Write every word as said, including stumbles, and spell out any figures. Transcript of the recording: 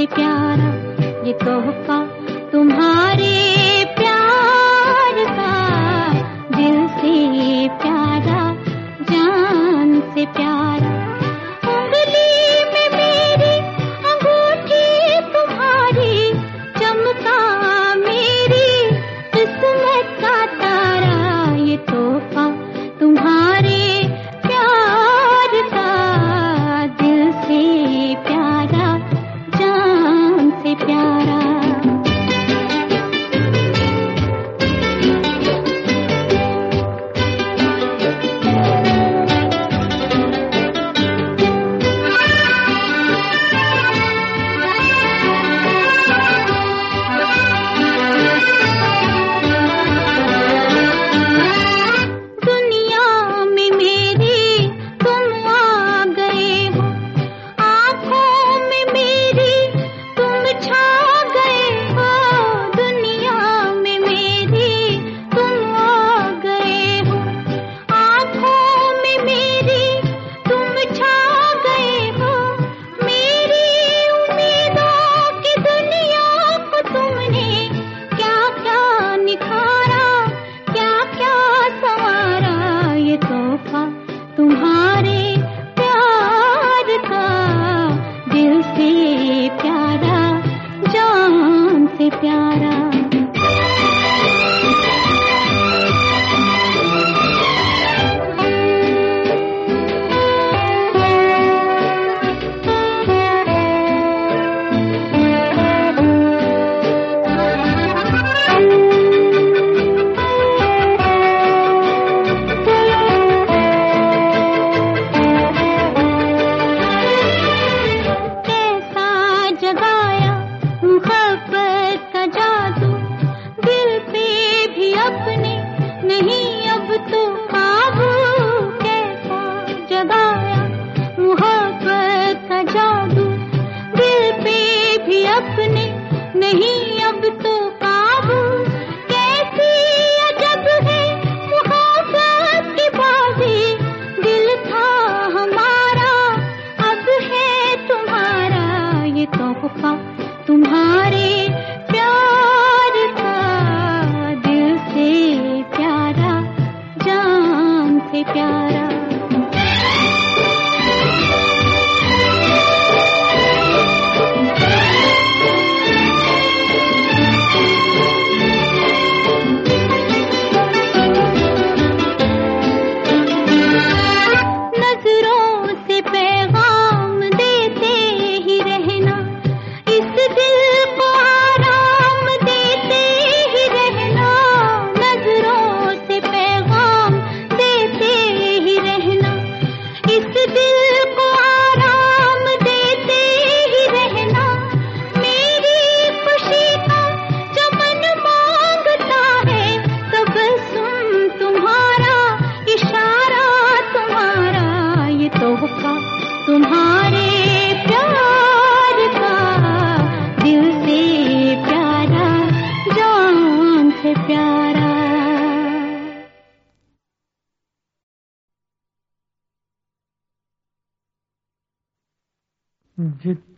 प्यारा ये तोहफा तुम्हारे प्यार का, दिल से प्यारा जान से प्यारा। उंगली में मेरी अंगूठी तुम्हारी, चमका मेरी किस्मत का तारा, ये तोहफा तुम्हारे प्यार का, दिल से प्यारा जान से प्यारा। तुम्हारे प्यार का, दिल से प्यारा जान से प्यारा। नहीं अब तो काबू, कैसा जगाया मुहब्बत का जादू, दिल पे भी अपने नहीं अब तो काबू। कैसी अजब है मुहब्बत की बाजी, दिल था हमारा अब है तुम्हारा, ये तोहफा तुम्हारे प्यार का, दिल से प्यारा जान से प्यारा। नजरों से पैगाम देते ही रहना, इस दिल को आराम देते ही रहना। नजरों से पैगाम देते ही रहना, इस दिल को आराम देते ही रहना। मेरी खुशी का जो मन मांगता है, तबस्सुम तुम्हारा, इशारा तुम्हारा, ये तोहफा तुम्हारे प्यार का, दिल से प्यारा जान से प्यारा। जित